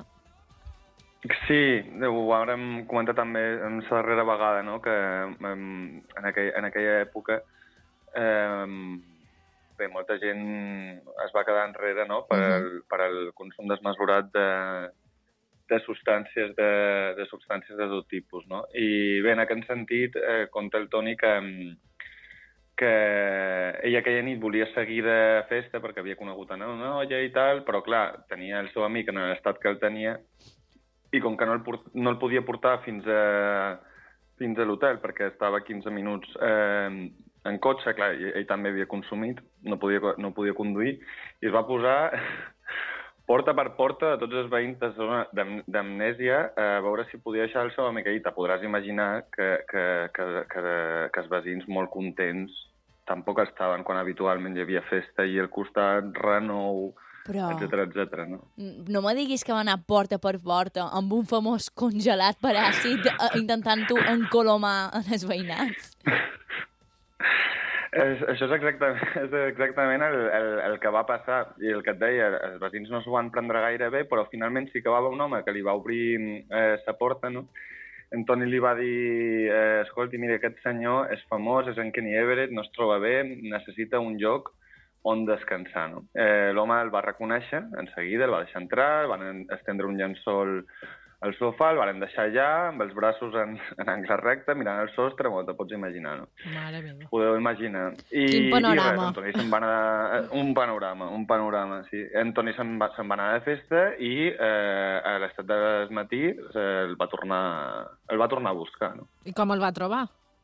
Sí, ho haurem comentat també en la darrera vegada, no? Que um, en, aquell, en aquella època um, bé, molta gent es va quedar enrere, no? per, el, per el consum desmesurat de, de substàncies de, de substàncies de tot tipus, no? I bé, en aquest sentit, eh, conta el Toni que que ella aquella nit volia seguir de festa perquè havia conegut una noia i tal, però clar, tenia el seu amic en l'estat que el tenia i com que no el, port, no el podia portar fins a, fins a l'hotel perquè estava quinze minuts eh, en cotxe, clar, ell, ell també havia consumit, no podia, no podia conduir, i es va posar porta per porta de tots els veïns de zona d'Amnèsia a veure si podia deixar el seu amic allà. Te podràs imaginar que, que, que, que, que els veïns molt contents tampoc estaven quan habitualment hi havia festa i al costat renou, Però... etcètera, etcètera, no? No me diguis que va anar porta per porta amb un famós congelat per àcid eh, intentant-ho encolomar en els veïnats. És, això és exactament, és exactament el, el, el que va passar. I el que et deia, els veïns no s'ho van prendre gaire bé, però finalment sí que va haver un home que li va obrir eh, sa porta, no? En Toni li va dir, eh, escolti, mira, aquest senyor és famós, és en Kenny Everett, no es troba bé, necessita un lloc on descansar, no? Eh, l'home el va reconèixer en seguida, el va deixar entrar, van estendre un llençol al sofà, el van deixar allà, amb els braços en, en angle recte, mirant el sostre, bueno, te pots imaginar, no? Mare meva. Podeu imaginar. I, Quin panorama. I res, Antoni se'n va anar... Un panorama, un panorama, sí. Antoni se'n va, se'n va anar de festa i eh, a l'estat del matí eh, el, va tornar, el va tornar a buscar, no? I com el va trobar?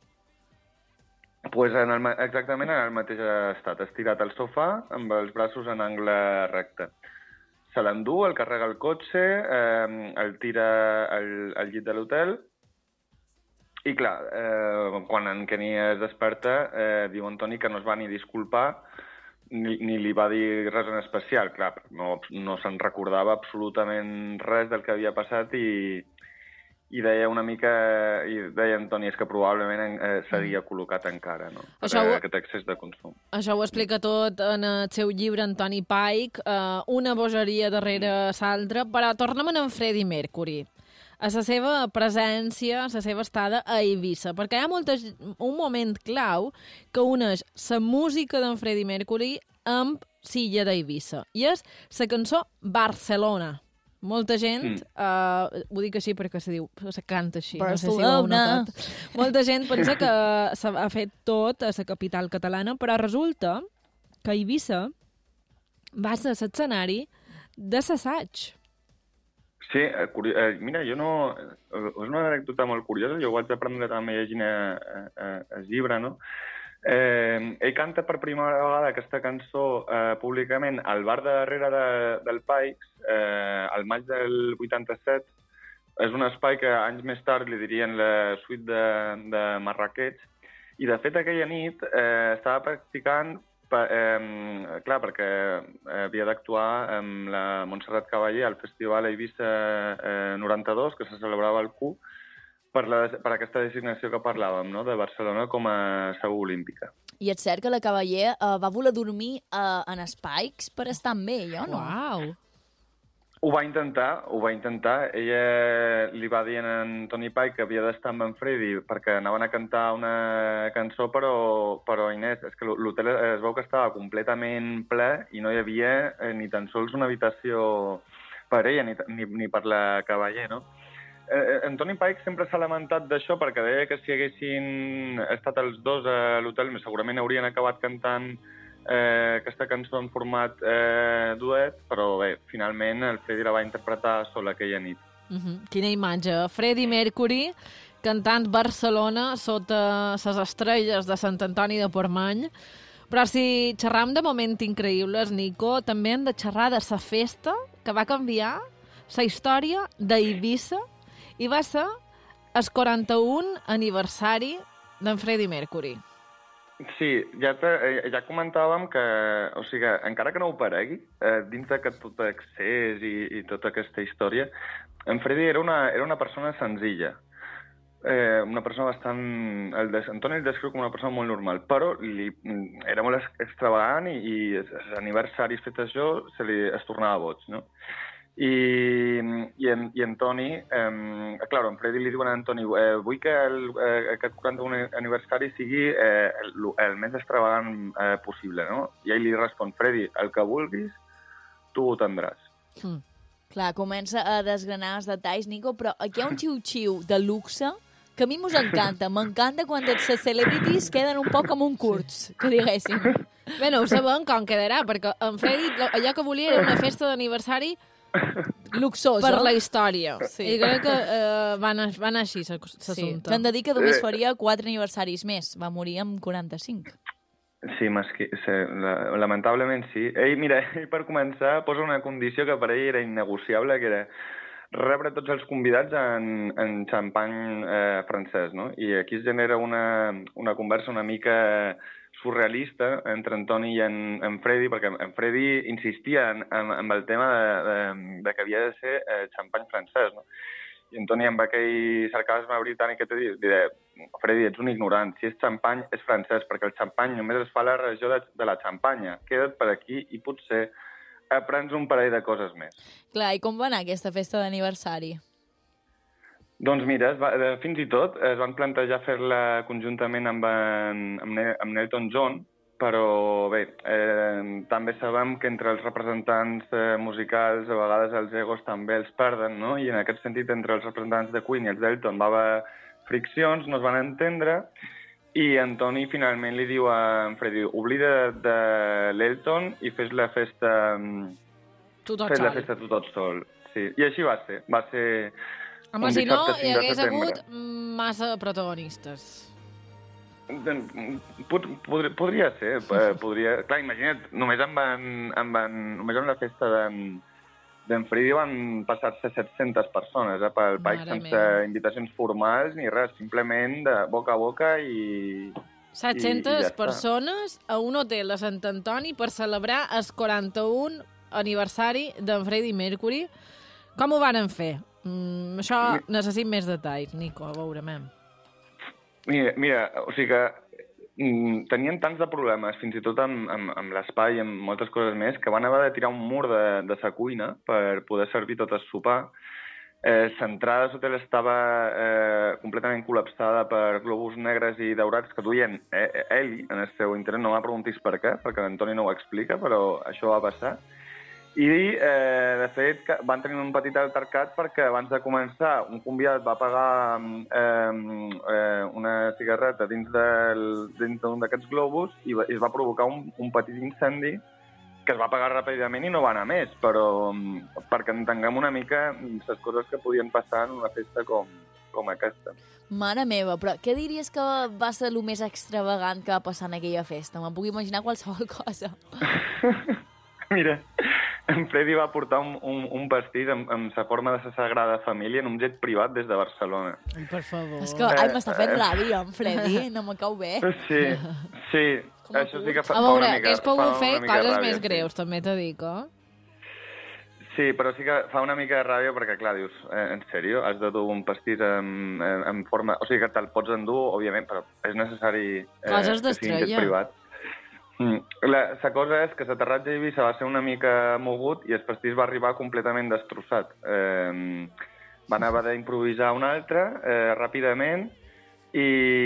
Pues en el, exactament en el mateix estat, estirat al sofà, amb els braços en angle recte. Se l'endú, el carrega al cotxe, eh, el tira al, al llit de l'hotel i, clar, eh, quan en Kenny es desperta, eh, diu Antoni que no es va ni disculpar ni, ni li va dir res en especial. Clar, no, no se'n recordava absolutament res del que havia passat i, i deia una mica, i deia Antoni, és que probablement eh, s'havia col·locat encara, no? Per Això ho... aquest excés de consum. Això ho explica tot en el seu llibre Antoni Pike, eh, una bogeria darrere l'altra, però tornem en Freddie Mercury, a la seva presència, a la seva estada a Eivissa, perquè hi ha molta, un moment clau que uneix la música d'en Freddie Mercury amb l'illa d'Eivissa, i és la cançó Barcelona. Molta gent, mm. uh, ho dic així perquè se diu, se canta així, no sé si ho heu notat. Molta gent pensa que s'ha fet tot a la capital catalana, però resulta que Eivissa va ser l'escenari de l'assaig. Sí, eh, eh, mira, jo no... És una anècdota molt curiosa, jo ho vaig aprendre també llegint el llibre, no? Eh, ell canta per primera vegada aquesta cançó eh, públicament al bar de darrere de, del Pikes, eh, al maig del vuitanta-set. És un espai que anys més tard li dirien la suite de, de Marrakech. I, de fet, aquella nit eh, estava practicant per, eh, clar, perquè havia d'actuar amb la Montserrat Cavaller al Festival Eivissa eh, noranta-dos, que se celebrava al Q, per, la, per aquesta designació que parlàvem, no?, de Barcelona com a seu olímpica. I és cert que la Cavaller uh, va voler dormir uh, en espais per estar amb ell, o no? Uau! Ho va intentar, ho va intentar. Ella li va dir a en Toni Pike que havia d'estar amb en Freddy perquè anaven a cantar una cançó, però, però Inés, és que l'hotel es veu que estava completament ple i no hi havia eh, ni tan sols una habitació per ella, ni, ni, ni per la Cavaller, no? Eh, en Toni Pike sempre s'ha lamentat d'això perquè deia que si haguessin estat els dos a l'hotel segurament haurien acabat cantant Eh, aquesta cançó en format eh, duet, però bé, finalment el Freddie la va interpretar sola aquella nit. Uh -huh. Quina imatge. Freddie Mercury cantant Barcelona sota les estrelles de Sant Antoni de Portmany. Però si xerram de moments increïbles, Nico, també hem de xerrar de la festa que va canviar la història d'Eivissa i va ser el quaranta-un aniversari d'en Freddie Mercury. Sí, ja, te, ja comentàvem que, o sigui, encara que no ho paregui, eh, dins d'aquest tot excés i, i tota aquesta història, en Freddie era una, era una persona senzilla. Eh, una persona bastant... El des, Antoni el descriu com una persona molt normal, però li, era molt extravagant i, i els aniversaris fets això se li es tornava boig, no? I, i, en, i en Toni, eh, clar, en Freddie li diuen a en Toni eh, vull que el, eh, aquest quaranta-un aniversari sigui eh, el, el més extravagant eh, possible, no? I ell li respon, Freddie, el que vulguis, tu ho tindràs. Mm. Clar, comença a desgranar els detalls, Nico, però aquí hi ha un xiu-xiu de luxe que a mi mos encanta. M'encanta quan les celebrities queden un poc com un curts, que diguéssim. Bé, no ho sabem com quedarà, perquè en Freddie allò que volia era una festa d'aniversari luxosa per la història. Sí. I crec que uh, va, anar, va anar així l'assumpte. Sí. S'han de dir que només faria quatre aniversaris més. Va morir amb quaranta-cinc. Sí, masqui... sí lamentablement sí. Ell, mira, ell per començar posa una condició que per ell era innegociable, que era rebre tots els convidats en, en xampany eh, francès, no? I aquí es genera una, una conversa una mica surrealista entre en Toni i en, en Freddie, perquè en Freddie insistia en, en, en el tema de, de, de que havia de ser eh, xampany francès, no? I en Toni, amb aquell sarcasme britànic que té, diré, Freddie, ets un ignorant, si és xampany és francès, perquè el xampany només es fa a la regió de, de la Xampanya. Queda't per aquí i potser aprens un parell de coses més. Clar, i com va anar aquesta festa d'aniversari? Doncs mira, es va, fins i tot es van plantejar fer-la conjuntament amb, en, amb, ne, amb Elton John, però bé, eh, també sabem que entre els representants eh, musicals a vegades els egos també els perden, no? I en aquest sentit entre els representants de Queen i els d'Elton va haver friccions, no es van entendre, i en Toni finalment li diu a en Freddie, oblida de, de l'Elton i fes la festa... Tu tot fes sol. la festa tu tot sol. Sí. I així va ser. Va ser... Home, si no, hi hagués hagut massa protagonistes. Pod, pod, podria ser, podria... Clar, imagina't, només en van, en van, només en la festa d'en d'en Freddie van passar-se set-centes persones eh, pel país, sense meva. invitacions formals ni res, simplement de boca a boca i... set-centes i, i ja persones a un hotel a Sant Antoni per celebrar el quaranta-un aniversari d'en Freddie Mercury. Com ho varen fer? Mm, això necessit més detalls, Nico, a veure, mem. Mira, mira, o sigui que mm, tenien tants de problemes, fins i tot amb, amb, amb l'espai i amb moltes coses més, que van haver de tirar un mur de, de sa cuina per poder servir tot el sopar. Eh, L'entrada de l'hotel estava eh, completament col·lapsada per globus negres i daurats que duien eh, ell en el seu internet. No me preguntis per què, perquè l'Antoni no ho explica, però això va passar. I, eh, de fet, van tenir un petit altercat perquè abans de començar un convidat va pagar eh, eh, una cigarreta dins d'un d'aquests globus i, va, i es va provocar un, un petit incendi que es va apagar ràpidament i no va anar més, però perquè entenguem una mica les coses que podien passar en una festa com, com aquesta. Mare meva, però què diries que va ser el més extravagant que va passar en aquella festa? Me'n puc imaginar qualsevol cosa. Mira, en Freddy va portar un, un, un vestit amb, amb la forma de la Sagrada Família en un jet privat des de Barcelona. Per favor. És que, ai, Eh, m'està fent eh. ràbia, en Freddy, no me cau bé. Sí, sí, això sí que fa, A fa veure, una mica, hagués fa pogut una fer mica coses ràbia, més sí. greus, també t'ho dic, eh? Sí, però sí que fa una mica de ràbia perquè, clar, dius, eh, en sèrio, has de dur un pastís en, en, en forma... O sigui que te'l pots endur, òbviament, però és necessari eh, Coses que sigui un jet d'estrella. privat. Mm. La, la cosa és que l'aterratge a Eivissa va ser una mica mogut i el pastís va arribar completament destrossat. Eh, van haver d'improvisar un altre eh, ràpidament i,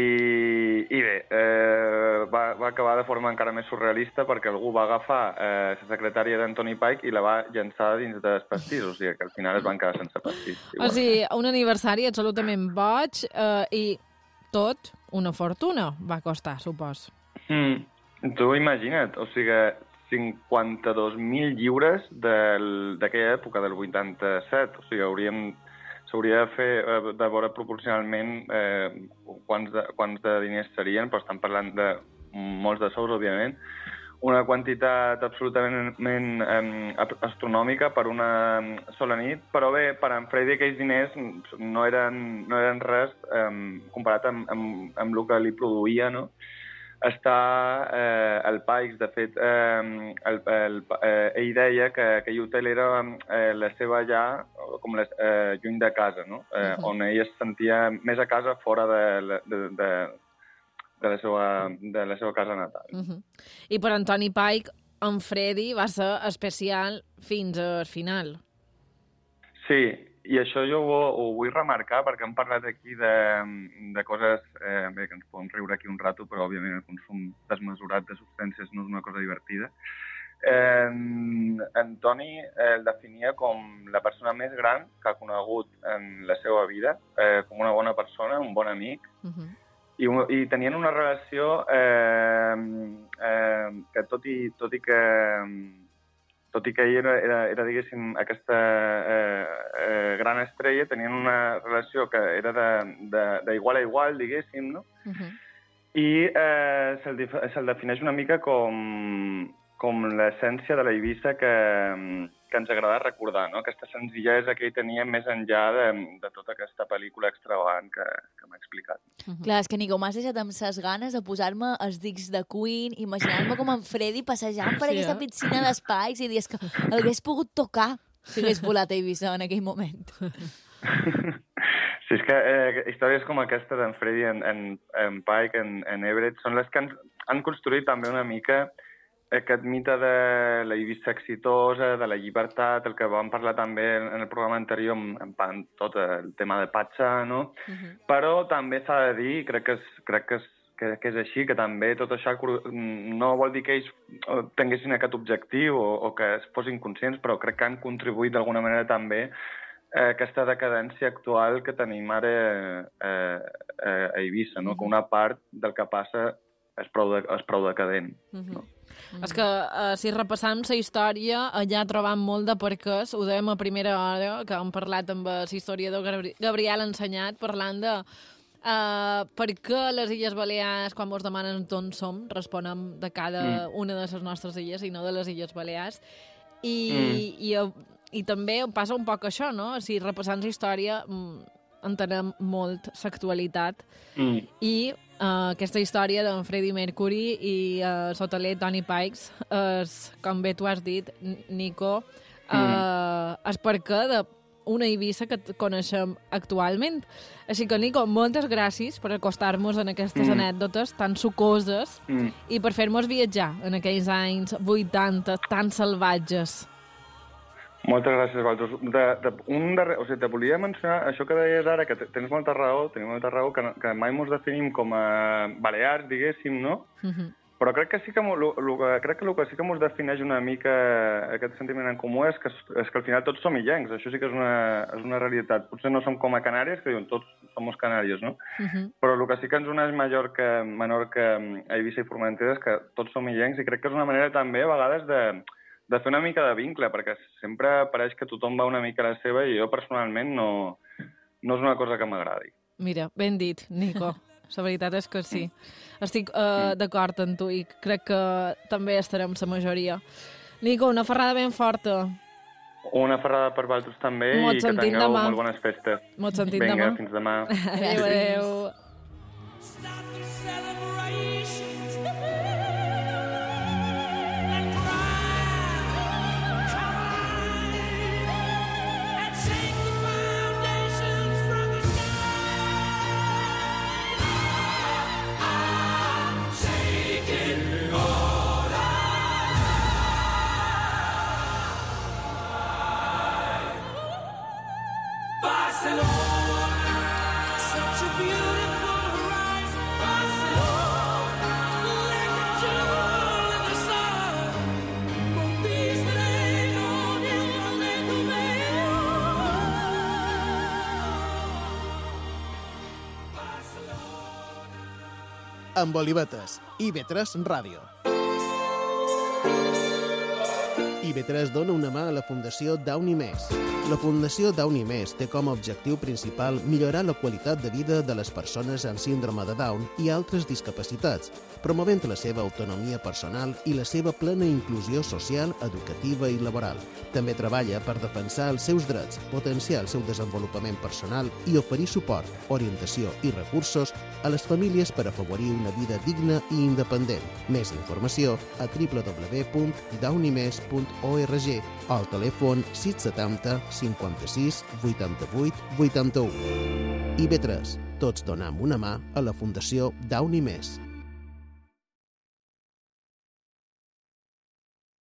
i bé, eh, va, va acabar de forma encara més surrealista perquè algú va agafar eh, la secretària d'Anthony Pike i la va llançar dins del pastís, o sigui que al final es van quedar sense pastís. I, O sigui, un aniversari absolutament boig eh, i tot una fortuna va costar, supos. Mm, tu imagina't, o sigui, cinquanta-dos mil lliures del- d'aquella època, del vuitanta-set, o sigui, hauríem s'hauria de fer, eh, de veure proporcionalment eh, quants, de, quants de diners serien, però estan parlant de molts de sous, òbviament, una quantitat absolutament eh, astronòmica per una sola nit, però bé, per en Freddy aquells diners no eren, no eren res eh, comparat amb, amb, amb el que li produïa, no? Està eh, el Pikes, de fet, eh, el, el, eh, ell deia que aquell hotel era eh, la seva llar, com les, eh, lluny de casa, no? Eh, Mhm. on ell es sentia més a casa fora de, la- de, de, de, la, seva, de la seva casa natal. Uh -huh. I per Antoni Pike, en Freddy va ser especial fins al final. Sí, i això jo ho, ho vull remarcar perquè hem parlat aquí de, de coses eh, bé, que ens podem riure aquí un rato, però òbviament el consum desmesurat de substàncies no és una cosa divertida. Eh, en Toni eh, el definia com la persona més gran que ha conegut en la seva vida, eh, com una bona persona, un bon amic, Uh -huh. i, un- i tenien una relació eh, eh, que tot i, tot i que tot i que ell era, era, era diguéssim, aquesta eh, eh, gran estrella, tenien una relació que era d'igual a igual, diguéssim, no? Uh -huh. I eh, se'l dif- se'l defineix una mica com, com l'essència de la Eivissa que, que ens agrada recordar, no? Aquesta senzillesa que ell tenia més enllà de, de tota aquesta pel·lícula extravagant que, que m'ha explicat. Uh -huh. Clar, és que Nico, m'has deixat amb ses ganes de posar-me els dics de Queen, imaginar-me com en Freddy passejant per Sí, aquesta eh? piscina d'espais i dius que l'hagués pogut tocar si hagués volat a Eivissa en aquell moment. Sí, és que eh, històries com aquesta d'en Freddy, en, en, en Pike, en, en Everett, són les que han, han construït també una mica aquest mite de la Eivissa exitosa, de la llibertat, el que vam parlar també en el programa anterior amb, amb, amb tot el tema de Patxa, no? Uh -huh. Però també s'ha de dir, crec que és, crec que és, que, que és així, que també tot això cru- no vol dir que ells eh, tinguessin aquest objectiu o, o que es fossin conscients, però crec que han contribuït d'alguna manera també eh, aquesta decadència actual que tenim ara eh, eh, a Eivissa, no? Que una part del que passa és prou, de, és prou decadent. Uh -huh. No? Mm. És que uh, si repassam la història, allà trobam molt de perquès, ho dèiem a primera hora, que hem parlat amb el historiador Gabri Gabriel Ensenyat, parlant de uh, per què les Illes Balears, quan mos demanen d'on som, responem de cada Mm. una de les nostres illes i no de les Illes Balears. I, Mm. i, i, i també passa un poc això, no? Si repassant la història mm, entenem molt l'actualitat. Mm. I uh, aquesta història d'en Freddie Mercury i uh, l'hoteler Tony Pikes és, com bé tu has dit, N- Nico, uh, Mm. és perquè d'una Eivissa que t- coneixem actualment. Així que, Nico, moltes gràcies per acostar-nos en aquestes Mm. anècdotes tan sucoses Mm. i per fer-nos viatjar en aquells anys vuitanta tan salvatges. Moltes gràcies, Valtros. De, de, un darrer, o sigui, te volia mencionar això que deies ara, que te- tens molta raó, tenim molta raó, que, no- que mai mos definim com a balears, diguéssim, no? Uh -huh. Però crec que sí que, mo- lo, lo, que- crec que el que sí que mos defineix una mica aquest sentiment en comú és que, és que al final tots som illencs, això sí que és una, és una realitat. Potser no som com a Canàries, que diuen tots som canàries, no? Uh -huh. Però el que sí que ens uneix Mallorca, Menorca, Eivissa i Formentera és que tots som illencs i crec que és una manera també a vegades de, de fer una mica de vincle, perquè sempre pareix que tothom va una mica a la seva i jo personalment no, no és una cosa que m'agradi. Mira, ben dit, Nico. La veritat és que sí. Estic uh, d'acord amb tu i crec que també estarem la majoria. Nico, una ferrada ben forta. Una ferrada per vosaltres també Mos i que sentim tingueu demà. molt bones festes. Mos sentim Vinga, demà. fins demà. Adéu, adéu. Amb Olivetes, I B tres Ràdio. I B tres dona una mà a la Fundació Downy Més. La Fundació Downy Més té com a objectiu principal millorar la qualitat de vida de les persones amb síndrome de Down i altres discapacitats, promovent la seva autonomia personal i la seva plena inclusió social, educativa i laboral. També treballa per defensar els seus drets, potenciar el seu desenvolupament personal i oferir suport, orientació i recursos a les famílies per afavorir una vida digna i independent. Més informació a w w w punt downymes punt org o al telèfon sis setanta cinquanta-sis vuitanta-vuit vuitanta-u. I B tres, tots donam una mà a la Fundació Downy Més.